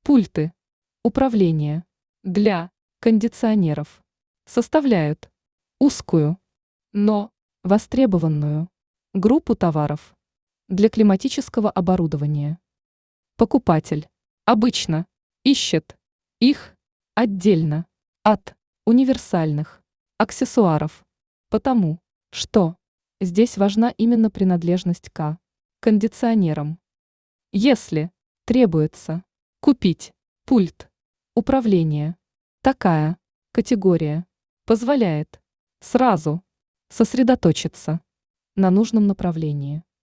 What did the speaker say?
Пульты управления для кондиционеров составляют узкую, но востребованную группу товаров для климатического оборудования. Покупатель обычно ищет их отдельно от универсальных аксессуаров, потому что здесь важна именно принадлежность к кондиционерам. Если требуется купить пульт управления, такая категория позволяет сразу сосредоточиться на нужном направлении.